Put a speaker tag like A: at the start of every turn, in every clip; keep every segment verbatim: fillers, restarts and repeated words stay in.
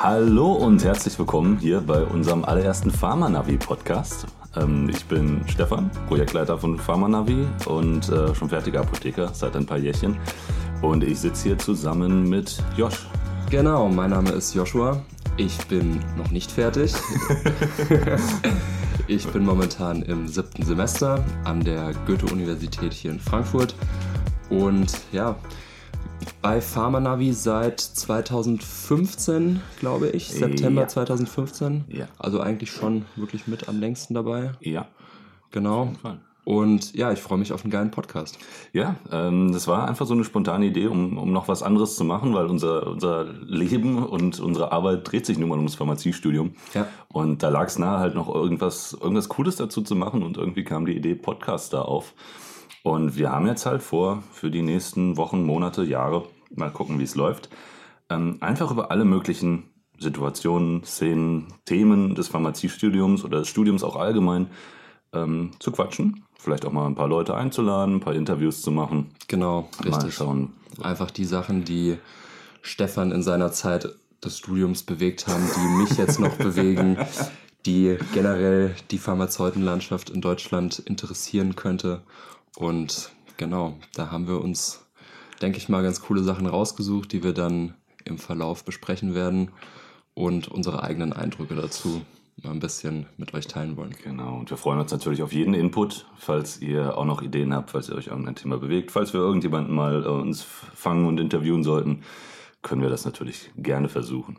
A: Hallo und herzlich willkommen hier bei unserem allerersten Pharma-Navi-Podcast. Ähm, ich bin Stefan, Projektleiter von Pharma-Navi und äh, schon fertiger Apotheker seit ein paar Jährchen. Und ich sitze hier zusammen mit Josh.
B: Genau, mein Name ist Joshua. Ich bin noch nicht fertig. Ich bin momentan im siebten Semester an der Goethe-Universität hier in Frankfurt. Und ja, bei Pharma-Navi seit zweitausendfünfzehn, glaube ich, September ja. zweitausendfünfzehn. Ja. Also eigentlich schon wirklich mit am längsten dabei.
A: Ja,
B: genau. Auf jeden Fall. Und ja, ich freue mich auf einen geilen Podcast.
A: Ja, ähm, das war einfach so eine spontane Idee, um, um noch was anderes zu machen, weil unser, unser Leben und unsere Arbeit dreht sich nun mal ums Pharmaziestudium.
B: Ja.
A: Und da lag es nahe, halt noch irgendwas, irgendwas Cooles dazu zu machen und irgendwie kam die Idee Podcast da auf. Und wir haben jetzt halt vor, für die nächsten Wochen, Monate, Jahre, mal gucken, wie es läuft, ähm, einfach über alle möglichen Situationen, Szenen, Themen des Pharmaziestudiums oder des Studiums auch allgemein ähm, zu quatschen. Vielleicht auch mal ein paar Leute einzuladen, ein paar Interviews zu machen.
B: Genau, richtig.
A: Mal schauen.
B: Einfach die Sachen, die Stefan in seiner Zeit des Studiums bewegt haben, die mich jetzt noch bewegen, die generell die Pharmazeutenlandschaft in Deutschland interessieren könnte. Und genau, da haben wir uns, denke ich mal, ganz coole Sachen rausgesucht, die wir dann im Verlauf besprechen werden und unsere eigenen Eindrücke dazu mal ein bisschen mit euch teilen wollen.
A: Genau, und wir freuen uns natürlich auf jeden Input, falls ihr auch noch Ideen habt, falls ihr euch irgendein Thema bewegt. Falls wir irgendjemanden mal äh, uns fangen und interviewen sollten, können wir das natürlich gerne versuchen.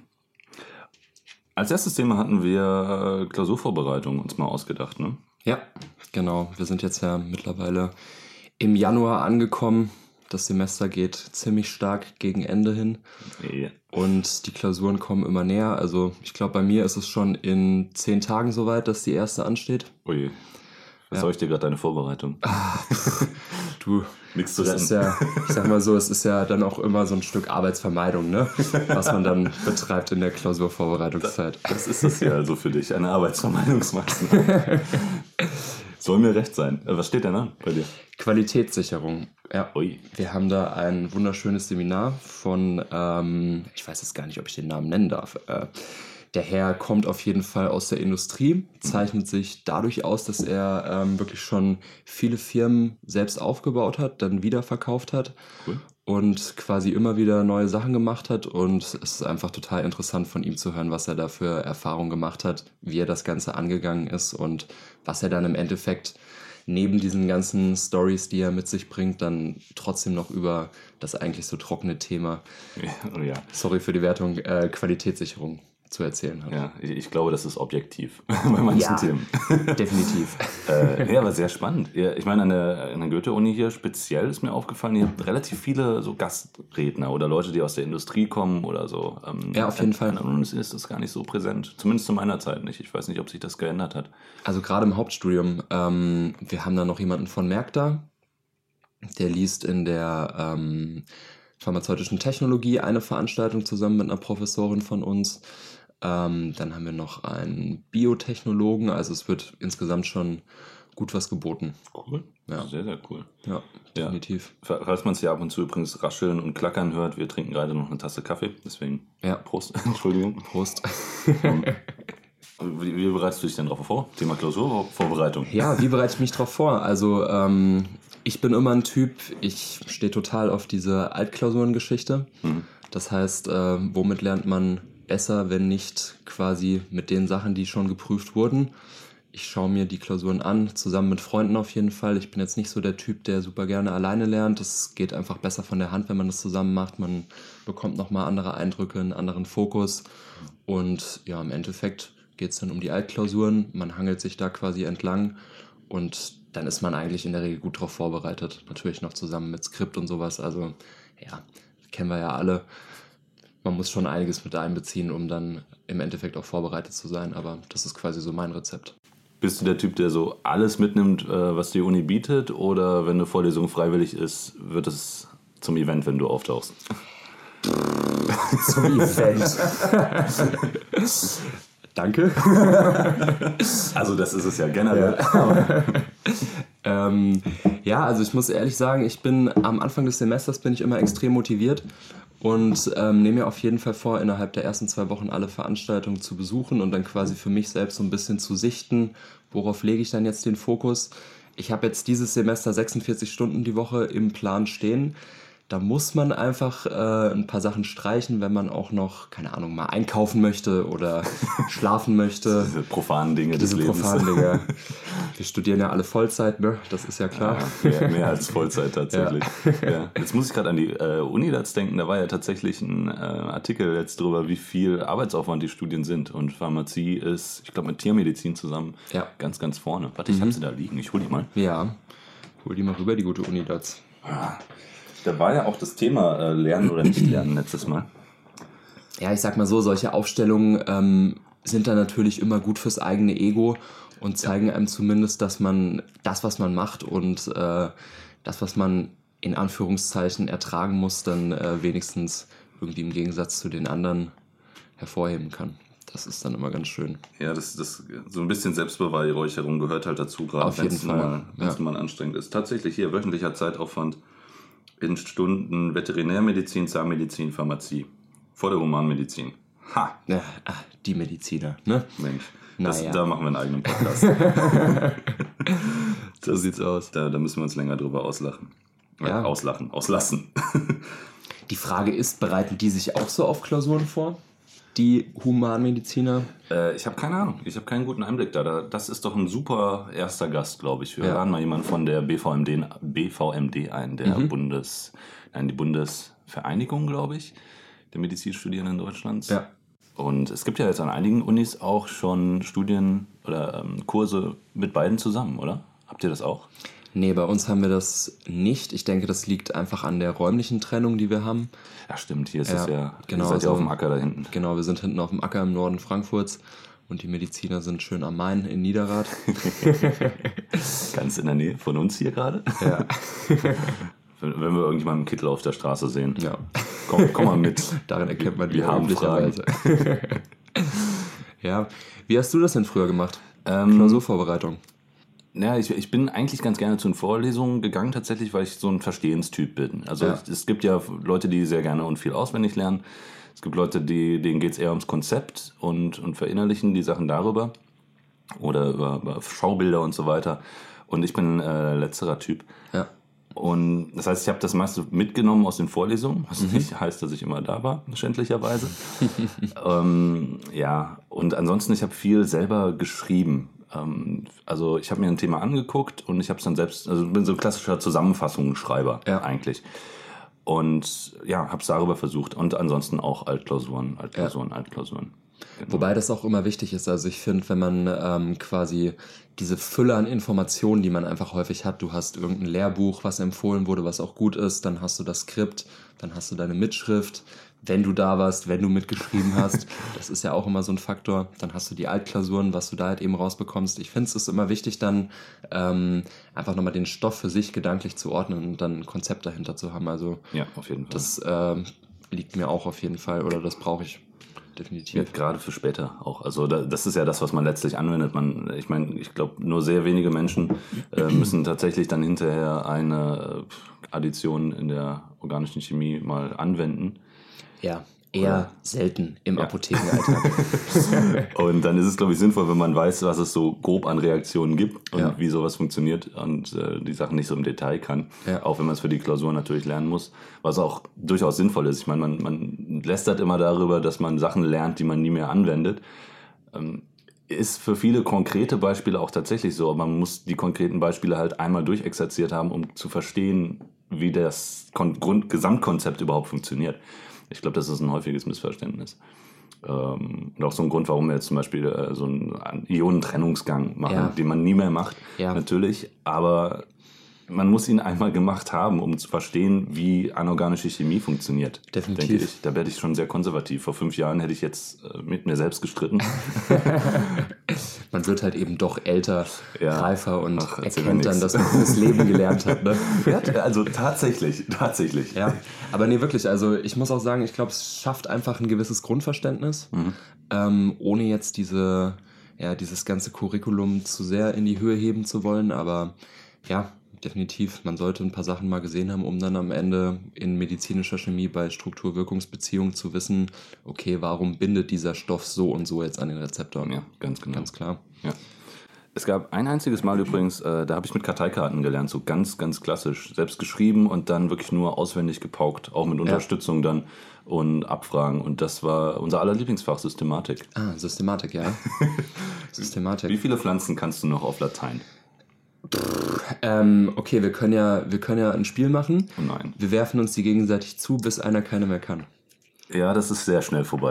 A: Als erstes Thema hatten wir äh, Klausurvorbereitung uns mal ausgedacht, ne?
B: Ja, genau. Wir sind jetzt ja mittlerweile im Januar angekommen. Das Semester geht ziemlich stark gegen Ende hin.
A: Ja.
B: Und die Klausuren kommen immer näher. Also ich glaube, bei mir ist es schon in zehn Tagen soweit, dass die erste ansteht.
A: Ui, was ja. Soll ich dir gerade deine Vorbereitung?
B: Ah, du,
A: nichts zu
B: das ist ja, ich sag mal so, es ist ja dann auch immer so ein Stück Arbeitsvermeidung, ne? Was man dann betreibt in der Klausurvorbereitungszeit.
A: Das, das ist es ja also für dich, eine Arbeitsvermeidungsmaßnahme. Soll mir recht sein. Was steht denn an bei dir?
B: Qualitätssicherung. Ja,
A: Ui.
B: Wir haben da ein wunderschönes Seminar von, ähm, ich weiß jetzt gar nicht, ob ich den Namen nennen darf. Äh, der Herr kommt auf jeden Fall aus der Industrie, zeichnet sich dadurch aus, dass er ähm, wirklich schon viele Firmen selbst aufgebaut hat, dann wieder verkauft hat.
A: Cool.
B: Und quasi immer wieder neue Sachen gemacht hat. Und es ist einfach total interessant von ihm zu hören, was er da für Erfahrungen gemacht hat, wie er das Ganze angegangen ist und was er dann im Endeffekt neben diesen ganzen Stories, die er mit sich bringt, dann trotzdem noch über das eigentlich so trockene Thema,
A: ja, oh ja.
B: sorry für die Wertung, äh, Qualitätssicherung zu erzählen hat.
A: Ja, ich glaube, das ist objektiv bei manchen
B: ja,
A: Themen.
B: Definitiv.
A: äh, ja, aber sehr spannend. Ja, ich meine, an der, an der Goethe-Uni hier speziell ist mir aufgefallen, ihr habt relativ viele so Gastredner oder Leute, die aus der Industrie kommen oder so. Ähm,
B: ja, auf jeden Fall.
A: Und es ist das gar nicht so präsent. Zumindest zu meiner Zeit nicht. Ich weiß nicht, ob sich das geändert hat.
B: Also gerade im Hauptstudium, ähm, wir haben da noch jemanden von Merck da, der liest in der ähm, pharmazeutischen Technologie eine Veranstaltung zusammen mit einer Professorin von uns. Ähm, dann haben wir noch einen Biotechnologen, also es wird insgesamt schon gut was geboten.
A: Cool, ja. Sehr, sehr cool.
B: Ja, definitiv.
A: Ja. Falls man es hier ab und zu übrigens rascheln und klackern hört, wir trinken gerade noch eine Tasse Kaffee, deswegen
B: ja.
A: Prost. Entschuldigung.
B: Prost.
A: Wie, wie bereitest du dich denn darauf vor? Thema Klausurvorbereitung.
B: Ja, wie bereite ich mich darauf vor? Also ähm, ich bin immer ein Typ, ich stehe total auf diese Altklausurengeschichte. Mhm. Das heißt, äh, womit lernt man besser, wenn nicht quasi mit den Sachen, die schon geprüft wurden. Ich schaue mir die Klausuren an, zusammen mit Freunden auf jeden Fall. Ich bin jetzt nicht so der Typ, der super gerne alleine lernt. Das geht einfach besser von der Hand, wenn man das zusammen macht. Man bekommt nochmal andere Eindrücke, einen anderen Fokus. Und ja, im Endeffekt geht es dann um die Altklausuren. Man hangelt sich da quasi entlang und dann ist man eigentlich in der Regel gut darauf vorbereitet. Natürlich noch zusammen mit Skript und sowas. Also ja, kennen wir ja alle. Man muss schon einiges mit einbeziehen, um dann im Endeffekt auch vorbereitet zu sein. Aber das ist quasi so mein Rezept.
A: Bist du der Typ, der so alles mitnimmt, was die Uni bietet? Oder wenn eine Vorlesung freiwillig ist, wird es zum Event, wenn du auftauchst?
B: Zum Event. Danke.
A: Also das ist es ja generell. Ja.
B: ähm, ja, also ich muss ehrlich sagen, ich bin am Anfang des Semesters bin ich immer extrem motiviert und ähm, nehme mir auf jeden Fall vor, innerhalb der ersten zwei Wochen alle Veranstaltungen zu besuchen und dann quasi für mich selbst so ein bisschen zu sichten, worauf lege ich dann jetzt den Fokus. Ich habe jetzt dieses Semester sechsundvierzig Stunden die Woche im Plan stehen. Da muss man einfach äh, ein paar Sachen streichen, wenn man auch noch, keine Ahnung, mal einkaufen möchte oder schlafen möchte.
A: Diese profanen Dinge
B: Diese
A: des Lebens.
B: profanen Dinge. Wir studieren ja alle Vollzeit, ne? Das ist ja klar.
A: Ja, mehr, mehr als Vollzeit tatsächlich. Ja. Ja. Jetzt muss ich gerade an die äh, Unidatz denken. Da war ja tatsächlich ein äh, Artikel jetzt drüber, wie viel Arbeitsaufwand die Studien sind. Und Pharmazie ist, ich glaube, mit Tiermedizin zusammen ja. ganz, ganz vorne. Warte, ich mhm. habe sie da liegen. Ich hol die mal.
B: Ja, hol die mal rüber, die gute Unidatz.
A: Ah. Da war ja auch das Thema äh, Lernen oder nicht lernen letztes Mal.
B: Ja, ich sag mal so, solche Aufstellungen ähm, sind dann natürlich immer gut fürs eigene Ego und zeigen ja. einem zumindest, dass man das, was man macht und äh, das, was man in Anführungszeichen ertragen muss, dann äh, wenigstens irgendwie im Gegensatz zu den anderen hervorheben kann. Das ist dann immer ganz schön.
A: Ja, das, das so ein bisschen Selbstbeweihräucherung gehört halt dazu, gerade wenn es mal, ja. mal anstrengend ist. Tatsächlich hier wöchentlicher Zeitaufwand in Stunden Veterinärmedizin, Zahnmedizin, Pharmazie. Vor der Humanmedizin. Ha!
B: Ja, die Mediziner, ne?
A: Mensch, das, naja. Da machen wir einen eigenen Podcast.
B: So sieht's aus.
A: Da, da müssen wir uns länger drüber auslachen. Ja. Äh, auslachen, auslassen.
B: Die Frage ist, bereiten die sich auch so auf Klausuren vor? Die Humanmediziner?
A: Äh, ich habe keine Ahnung. Ich habe keinen guten Einblick da. Das ist doch ein super erster Gast, glaube ich. Wir ja. laden mal jemanden von der B V M D, B V M D ein, der mhm. Bundes, nein, die Bundesvereinigung, glaube ich, der Medizinstudierenden Deutschlands.
B: Ja.
A: Und es gibt ja jetzt an einigen Unis auch schon Studien oder ähm, Kurse mit beiden zusammen, oder? Habt ihr das auch?
B: Nee, bei uns haben wir das nicht. Ich denke, das liegt einfach an der räumlichen Trennung, die wir haben.
A: Ja, stimmt. Hier ist ja, es ja,
B: genau,
A: ihr seid
B: also,
A: ja auf dem Acker da hinten.
B: Genau, wir sind hinten auf dem Acker im Norden Frankfurts und die Mediziner sind schön am Main in Niederrad.
A: Ganz in der Nähe von uns hier gerade.
B: Ja.
A: Wenn, wenn wir irgendjemanden im Kittel auf der Straße sehen.
B: Ja.
A: Komm, komm mal mit.
B: Darin erkennt man die
A: wir haben Fragen.
B: Ja. Wie hast du das denn früher gemacht?
A: Ähm,
B: Klausurvorbereitung.
A: Ja, ich, ich bin eigentlich ganz gerne zu den Vorlesungen gegangen, tatsächlich, weil ich so ein Verstehenstyp bin. Also ja. es gibt ja Leute, die sehr gerne und viel auswendig lernen. Es gibt Leute, die, denen geht es eher ums Konzept und, und verinnerlichen die Sachen darüber. Oder über, über Schaubilder und so weiter. Und ich bin äh, letzterer Typ.
B: Ja.
A: Und das heißt, ich habe das meiste mitgenommen aus den Vorlesungen, was mhm. nicht heißt, dass ich immer da war, schändlicherweise. ähm, ja, und ansonsten, ich habe viel selber geschrieben. Ähm, also ich habe mir ein Thema angeguckt und ich habe es dann selbst, also bin so ein klassischer Zusammenfassungsschreiber ja. eigentlich. Und ja, habe es darüber versucht. Und ansonsten auch Altklausuren, Altklausuren, ja. Altklausuren. Genau.
B: Wobei das auch immer wichtig ist. Also ich finde, wenn man ähm, quasi diese Fülle an Informationen, die man einfach häufig hat, du hast irgendein Lehrbuch, was empfohlen wurde, was auch gut ist, dann hast du das Skript, dann hast du deine Mitschrift, wenn du da warst, wenn du mitgeschrieben hast, das ist ja auch immer so ein Faktor, dann hast du die Altklausuren, was du da halt eben rausbekommst. Ich finde es ist immer wichtig, dann ähm, einfach nochmal den Stoff für sich gedanklich zu ordnen und dann ein Konzept dahinter zu haben. Also
A: ja, auf jeden Fall.
B: Das äh, liegt mir auch auf jeden Fall oder das brauche ich. Definitiv. Ja,
A: gerade für später auch. Also da, das ist ja das, was man letztlich anwendet. Man, ich meine, ich glaube, nur sehr wenige Menschen äh, müssen tatsächlich dann hinterher eine Addition in der organischen Chemie mal anwenden.
B: Ja, eher Oder? selten im ja. Apothekenalltag.
A: Und dann ist es, glaube ich, sinnvoll, wenn man weiß, was es so grob an Reaktionen gibt und
B: ja.
A: wie sowas funktioniert und äh, die Sachen nicht so im Detail kann. Ja. Auch wenn man es für die Klausur natürlich lernen muss, was auch durchaus sinnvoll ist. Ich meine, man, man lästert immer darüber, dass man Sachen lernt, die man nie mehr anwendet. Ähm, ist für viele konkrete Beispiele auch tatsächlich so, aber man muss die konkreten Beispiele halt einmal durchexerziert haben, um zu verstehen, wie das Kon- Grund- Gesamtkonzept überhaupt funktioniert. Ich glaube, das ist ein häufiges Missverständnis. Ähm, und auch so ein Grund, warum wir jetzt zum Beispiel äh, so einen Ionentrennungsgang machen, ja. den man nie mehr macht,
B: ja.
A: natürlich. Aber man muss ihn einmal gemacht haben, um zu verstehen, wie anorganische Chemie funktioniert.
B: Definitiv.
A: Denke ich. Da werde ich schon sehr konservativ. Vor fünf Jahren hätte ich jetzt äh, mit mir selbst gestritten.
B: Man wird halt eben doch älter,
A: ja.
B: reifer und
A: Ach,
B: erkennt dann, dass man das Leben gelernt hat. Ne?
A: Ja, also tatsächlich, tatsächlich.
B: Ja, aber nee, wirklich. Also ich muss auch sagen, ich glaube, es schafft einfach ein gewisses Grundverständnis,
A: mhm.
B: ähm, ohne jetzt diese, ja, dieses ganze Curriculum zu sehr in die Höhe heben zu wollen. Aber Ja, definitiv. Man sollte ein paar Sachen mal gesehen haben, um dann am Ende in medizinischer Chemie bei Struktur-Wirkungsbeziehung zu wissen, okay, warum bindet dieser Stoff so und so jetzt an den Rezeptor?
A: Ja, ganz genau.
B: Ganz klar.
A: Ja. Es gab ein einziges Mal übrigens, äh, da habe ich mit Karteikarten gelernt, so ganz, ganz klassisch. Selbst geschrieben und dann wirklich nur auswendig gepaukt, auch mit Unterstützung ja. dann und Abfragen. Und das war unser aller Lieblingsfach, Systematik.
B: Ah, Systematik, ja. Systematik.
A: Wie viele Pflanzen kannst du noch auf Latein?
B: Ähm, okay, wir können ja, wir können ja ein Spiel machen.
A: Oh nein.
B: Wir werfen uns die gegenseitig zu, bis einer keine mehr kann.
A: Ja, das ist sehr schnell vorbei.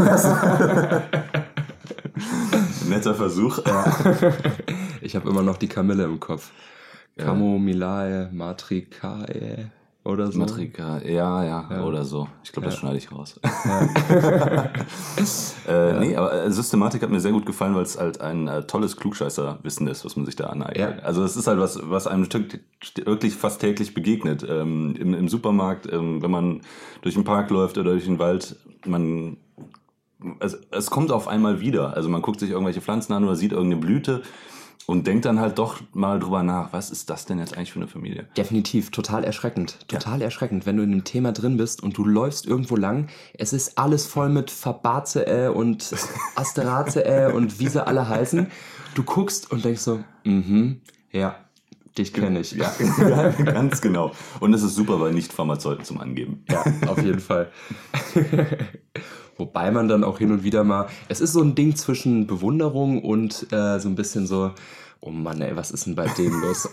A: Netter Versuch.
B: Ja. Ich habe immer noch die Kamille im Kopf. Ja. Camomilae, Matricae oder so.
A: Matrica, ja, ja, ja, oder so. Ich glaube, das ja. schneide ich raus.
B: Ja.
A: äh,
B: ja.
A: Nee, aber Systematik hat mir sehr gut gefallen, weil es halt ein äh, tolles Klugscheißer-Wissen ist, was man sich da aneignet. Ja. Also es ist halt was, was einem wirklich fast täglich begegnet. Ähm, im, Im Supermarkt, ähm, wenn man durch den Park läuft oder durch den Wald, man... Es, es kommt auf einmal wieder. Also man guckt sich irgendwelche Pflanzen an oder sieht irgendeine Blüte und denkt dann halt doch mal drüber nach, was ist das denn jetzt eigentlich für eine Familie?
B: Definitiv, total erschreckend. Total ja. erschreckend, wenn du in dem Thema drin bist und du läufst irgendwo lang, es ist alles voll mit Fabaceae und Asteraceae und wie sie alle heißen. Du guckst und denkst so, mhm, ja, dich kenne ich.
A: Ja, ja, ganz genau. Und es ist super bei Nicht-Pharmazeuten zum Angeben.
B: Ja, auf jeden Fall. Wobei man dann auch hin und wieder mal, es ist so ein Ding zwischen Bewunderung und äh, so ein bisschen so, oh Mann, ey, was ist denn bei dem los?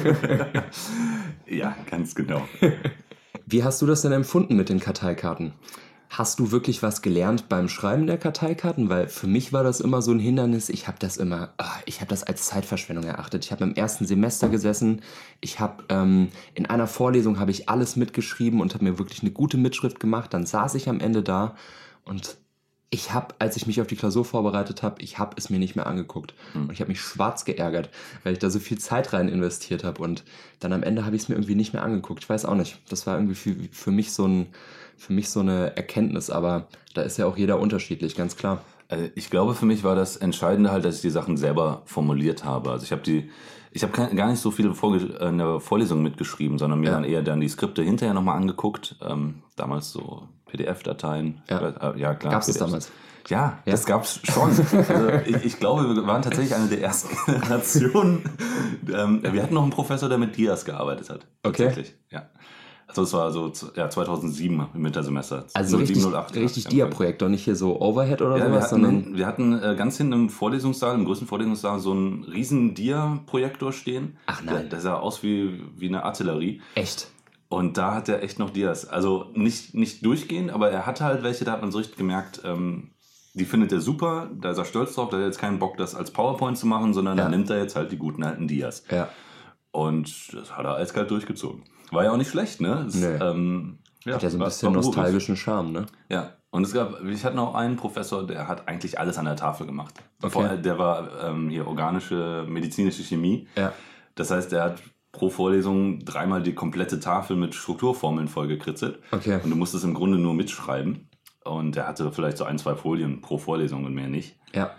A: Ja, ganz genau.
B: Wie hast du das denn empfunden mit den Karteikarten? Hast du wirklich was gelernt beim Schreiben der Karteikarten? Weil für mich war das immer so ein Hindernis. Ich habe das immer, ach, ich habe das als Zeitverschwendung erachtet. Ich habe im ersten Semester gesessen. Ich habe ähm, in einer Vorlesung habe ich alles mitgeschrieben und habe mir wirklich eine gute Mitschrift gemacht. Dann saß ich am Ende da und ich habe, als ich mich auf die Klausur vorbereitet habe, ich habe es mir nicht mehr angeguckt. Mhm. Und ich habe mich schwarz geärgert, weil ich da so viel Zeit rein investiert habe. Und dann am Ende habe ich es mir irgendwie nicht mehr angeguckt. Ich weiß auch nicht. Das war irgendwie für, für mich so ein... Für mich so eine Erkenntnis, aber da ist ja auch jeder unterschiedlich, ganz klar.
A: Also ich glaube, für mich war das Entscheidende halt, dass ich die Sachen selber formuliert habe. Also ich habe die, ich habe gar nicht so viele Vorge- in der Vorlesung mitgeschrieben, sondern mir ja. dann eher dann die Skripte hinterher nochmal angeguckt. Ähm, damals so P D F-Dateien.
B: Ja,
A: ja klar.
B: Gab es das damals?
A: Ja, ja, das gab's schon. Also ich, ich glaube, wir waren tatsächlich eine der ersten Generationen. ähm, wir hatten noch einen Professor, der mit Dias gearbeitet hat.
B: Okay.
A: Tatsächlich, ja. Also es war so ja, zweitausendsieben im Wintersemester.
B: Also so richtig, richtig Dia-Projekt, doch nicht hier so Overhead oder
A: ja,
B: sowas?
A: Wir hatten,
B: sondern
A: wir hatten äh, ganz hinten im Vorlesungssaal, im größten Vorlesungssaal, so einen riesen Dia-Projektor stehen.
B: Ach nein.
A: Der, der sah aus wie, wie eine Artillerie.
B: Echt?
A: Und da hat er echt noch Dias. Also nicht, nicht durchgehend, aber er hatte halt welche, da hat man so richtig gemerkt, ähm, die findet er super, da ist er stolz drauf, da hat er jetzt keinen Bock, das als PowerPoint zu machen, sondern ja. da nimmt er jetzt halt die guten alten Dias.
B: Ja.
A: Und das hat er eiskalt durchgezogen. War ja auch nicht schlecht, ne? Es,
B: nee.
A: ähm, ja,
B: hat ja so ein bisschen nostalgischen Charme, ne?
A: Ja, und es gab, ich hatte noch einen Professor, der hat eigentlich alles an der Tafel gemacht.
B: Okay.
A: Der war ähm, hier organische, medizinische Chemie.
B: Ja.
A: Das heißt, der hat pro Vorlesung dreimal die komplette Tafel mit Strukturformeln vollgekritzelt.
B: Okay.
A: Und du musstest im Grunde nur mitschreiben. Und der hatte vielleicht so ein, zwei Folien pro Vorlesung und mehr nicht.
B: Ja.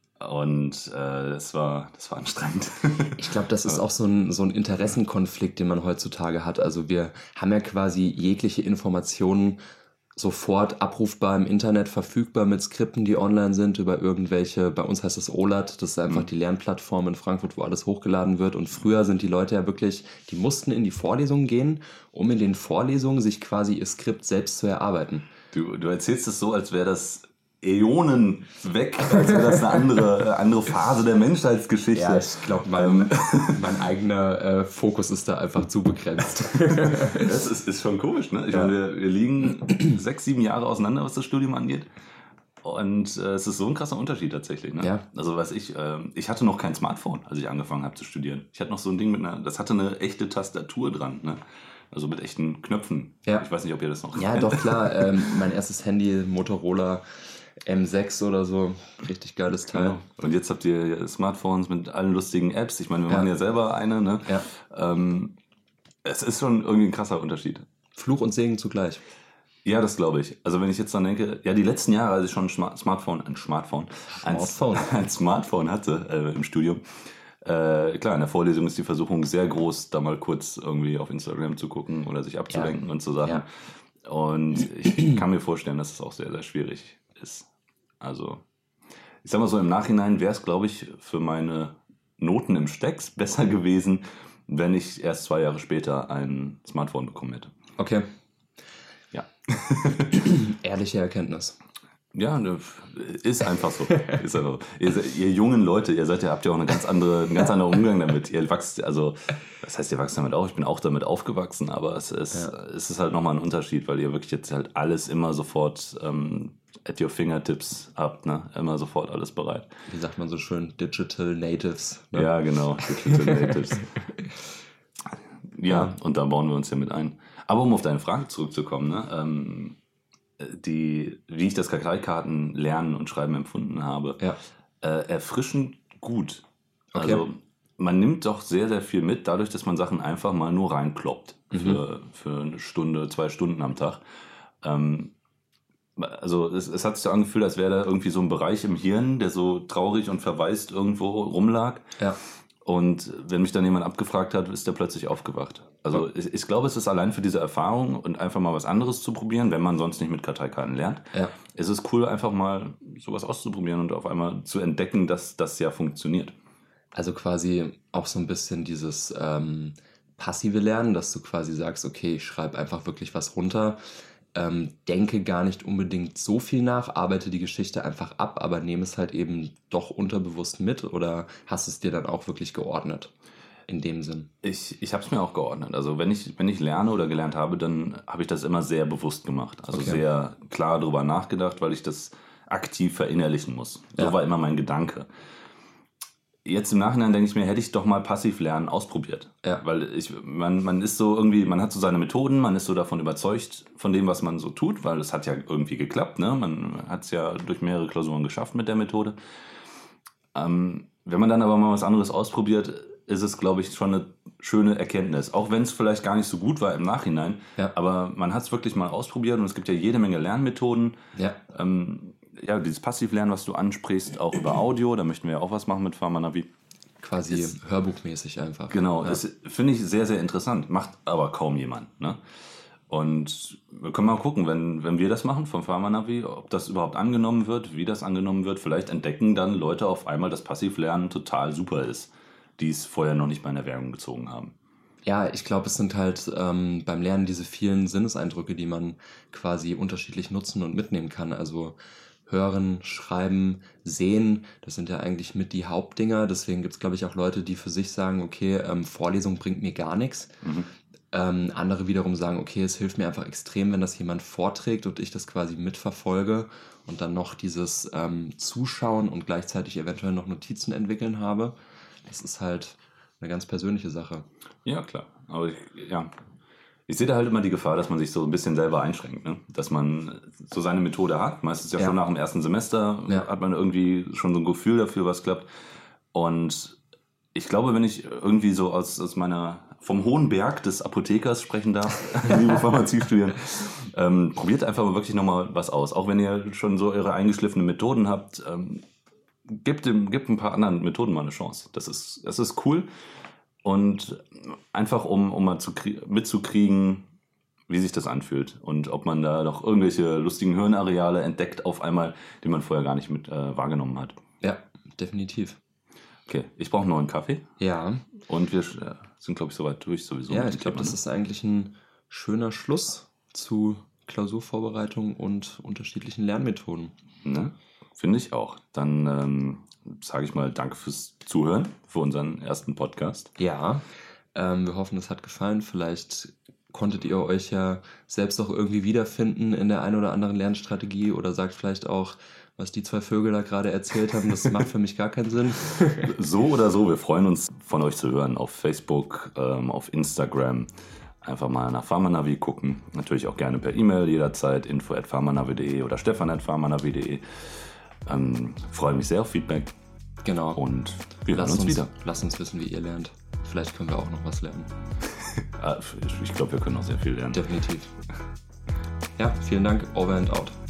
A: Und äh, das war, das war anstrengend.
B: Ich glaube, das ist auch so ein, so ein Interessenkonflikt, den man heutzutage hat. Also wir haben ja quasi jegliche Informationen sofort abrufbar im Internet, verfügbar mit Skripten, die online sind, über irgendwelche, bei uns heißt es O L A T, das ist einfach mhm. die Lernplattform in Frankfurt, wo alles hochgeladen wird. Und früher sind die Leute ja wirklich, die mussten in die Vorlesungen gehen, um in den Vorlesungen sich quasi ihr Skript selbst zu erarbeiten.
A: Du, du erzählst es so, als wäre das Äonen weg, als wäre das eine andere, andere Phase der Menschheitsgeschichte.
B: Ja, ich glaube, mein, mein eigener äh, Fokus ist da einfach zu begrenzt.
A: Das ist, ist schon komisch, ne? Ich ja. meine, wir, wir liegen sechs, sieben Jahre auseinander, was das Studium angeht. Und äh, es ist so ein krasser Unterschied tatsächlich, ne?
B: Ja.
A: Also weiß ich, äh, ich hatte noch kein Smartphone, als ich angefangen habe zu studieren. Ich hatte noch so ein Ding mit einer, das hatte eine echte Tastatur dran, ne? Also mit echten Knöpfen.
B: Ja.
A: Ich weiß nicht, ob ihr das noch
B: Ja, kennt. Doch, klar. Ähm, mein erstes Handy, Motorola M sechs oder so. Richtig geiles Teil.
A: Genau. Und jetzt habt ihr Smartphones mit allen lustigen Apps. Ich meine, wir
B: ja.
A: machen ja selber eine. Ne?
B: Ja.
A: Ähm, es ist schon irgendwie ein krasser Unterschied.
B: Fluch und Segen zugleich.
A: Ja, das glaube ich. Also wenn ich jetzt dann denke, ja, die letzten Jahre, als ich schon ein Smartphone, ein Smartphone, ein
B: Smartphone,
A: ein Smartphone hatte äh, im Studium, Äh, klar, in der Vorlesung ist die Versuchung sehr groß, da mal kurz irgendwie auf Instagram zu gucken oder sich abzulenken ja. und so Sachen. Ja. Und ich kann mir vorstellen, dass es auch sehr, sehr schwierig ist. Also, ich sag mal so, im Nachhinein wäre es, glaube ich, für meine Noten im Stecks besser gewesen, wenn ich erst zwei Jahre später ein Smartphone bekommen hätte.
B: Okay.
A: Ja.
B: Ehrliche Erkenntnis.
A: Ja, ist einfach so. Ist einfach so. Ihr, ihr jungen Leute, ihr seid ja, habt ja auch eine ganz andere, einen ganz anderen Umgang damit. Ihr wachst, also, das heißt, ihr wachst damit auf. Ich bin auch damit aufgewachsen, aber es ist, ja. es ist halt nochmal ein Unterschied, weil ihr wirklich jetzt halt alles immer sofort ähm, at your fingertips habt, ne? Immer sofort alles bereit.
B: Wie sagt man so schön? Digital Natives.
A: Ne? Ja, genau. Digital Natives. Ja, ja, und da bauen wir uns ja mit ein. Aber um auf deine Frage zurückzukommen, ne? Ähm, die, wie ich das Karteikarten lernen und schreiben empfunden habe,
B: ja.
A: äh, erfrischend gut.
B: Okay.
A: Also man nimmt doch sehr, sehr viel mit, dadurch, dass man Sachen einfach mal nur reinploppt mhm. für, für eine Stunde, zwei Stunden am Tag. Ähm, also es, es hat sich so angefühlt, als wäre da irgendwie so ein Bereich im Hirn, der so traurig und verwaist irgendwo rumlag.
B: Ja.
A: Und wenn mich dann jemand abgefragt hat, ist der plötzlich aufgewacht. Also ich, ich glaube, es ist allein für diese Erfahrung und einfach mal was anderes zu probieren, wenn man sonst nicht mit Karteikarten lernt.
B: Ja.
A: Es ist cool, einfach mal sowas auszuprobieren und auf einmal zu entdecken, dass das ja funktioniert.
B: Also quasi auch so ein bisschen dieses ähm, passive Lernen, dass du quasi sagst, okay, ich schreibe einfach wirklich was runter, ähm, denke gar nicht unbedingt so viel nach, arbeite die Geschichte einfach ab, aber nehme es halt eben doch unterbewusst mit, oder hast es dir dann auch wirklich geordnet in dem Sinn?
A: Ich, ich habe es mir auch geordnet. Also wenn ich, wenn ich lerne oder gelernt habe, dann habe ich das immer sehr bewusst gemacht. Also okay. sehr klar darüber nachgedacht, weil ich das aktiv verinnerlichen muss. So ja. war immer mein Gedanke. Jetzt im Nachhinein denke ich mir, hätte ich doch mal Passivlernen ausprobiert.
B: Ja.
A: Weil ich, man, man ist so irgendwie, man hat so seine Methoden, man ist so davon überzeugt von dem, was man so tut, weil es hat ja irgendwie geklappt, ne? Man hat es ja durch mehrere Klausuren geschafft mit der Methode. Ähm, wenn man dann aber mal was anderes ausprobiert, ist es, glaube ich, schon eine schöne Erkenntnis. Auch wenn es vielleicht gar nicht so gut war im Nachhinein,
B: ja.
A: aber man hat es wirklich mal ausprobiert und es gibt ja jede Menge Lernmethoden.
B: Ja.
A: Ähm, Ja, dieses Passivlernen, was du ansprichst, auch über Audio, da möchten wir ja auch was machen mit Pharmanavi.
B: Quasi ist, hörbuchmäßig einfach.
A: Genau,
B: ja.
A: das finde ich sehr, sehr interessant, macht aber kaum jemand. Ne? Und wir können mal gucken, wenn, wenn wir das machen vom Pharmanavi, ob das überhaupt angenommen wird, wie das angenommen wird. Vielleicht entdecken dann Leute auf einmal, dass Passivlernen total super ist, die es vorher noch nicht mal in Erwägung gezogen haben.
B: Ja, ich glaube, es sind halt ähm, beim Lernen diese vielen Sinneseindrücke, die man quasi unterschiedlich nutzen und mitnehmen kann. Also Hören, Schreiben, Sehen, das sind ja eigentlich mit die Hauptdinger. Deswegen gibt es, glaube ich, auch Leute, die für sich sagen, okay, ähm, Vorlesung bringt mir gar nichts.
A: Mhm.
B: Ähm, andere wiederum sagen, okay, es hilft mir einfach extrem, wenn das jemand vorträgt und ich das quasi mitverfolge und dann noch dieses ähm, Zuschauen und gleichzeitig eventuell noch Notizen entwickeln habe. Das ist halt eine ganz persönliche Sache.
A: Ja, klar. Aber ich, ja... Ich sehe da halt immer die Gefahr, dass man sich so ein bisschen selber einschränkt, ne? Dass man so seine Methode hat. Meistens ja, ja schon nach dem ersten Semester ja. hat man irgendwie schon so ein Gefühl dafür, was klappt. Und ich glaube, wenn ich irgendwie so aus, aus meiner, vom hohen Berg des Apothekers sprechen darf, liebe Pharmazie studieren, ähm, probiert einfach mal wirklich nochmal was aus. Auch wenn ihr schon so eure eingeschliffenen Methoden habt, ähm, gebt, dem, gebt ein paar anderen Methoden mal eine Chance. Das ist, das ist cool. Und einfach, um, um mal zu krie- mitzukriegen, wie sich das anfühlt und ob man da noch irgendwelche lustigen Hirnareale entdeckt auf einmal, die man vorher gar nicht mit äh, wahrgenommen hat.
B: Ja, definitiv.
A: Okay, ich brauche noch einen Kaffee.
B: Ja.
A: Und wir äh, sind, glaube ich, soweit durch sowieso.
B: Ja, ich glaube, das ist eigentlich ein schöner Schluss zu Klausurvorbereitung und unterschiedlichen Lernmethoden.
A: Ne? Finde ich auch. Dann ähm, sage ich mal danke fürs Zuhören, für unseren ersten Podcast.
B: Ja, ähm, wir hoffen, es hat gefallen. Vielleicht konntet ihr euch ja selbst auch irgendwie wiederfinden in der einen oder anderen Lernstrategie oder sagt vielleicht auch, was die zwei Vögel da gerade erzählt haben, das macht für mich gar keinen Sinn.
A: So oder so, wir freuen uns, von euch zu hören auf Facebook, ähm, auf Instagram. Einfach mal nach Pharmanavi gucken. Natürlich auch gerne per E-Mail jederzeit, info at pharmanavi punkt de oder stefan at pharmanavi punkt de. Ähm, freue mich sehr auf Feedback.
B: Genau.
A: Und wir hören
B: lasst
A: uns, uns wieder.
B: Lasst uns wissen, wie ihr lernt. Vielleicht können wir auch noch was lernen.
A: Ich glaube, wir können auch sehr viel lernen.
B: Definitiv. Ja, vielen Dank. Over and out.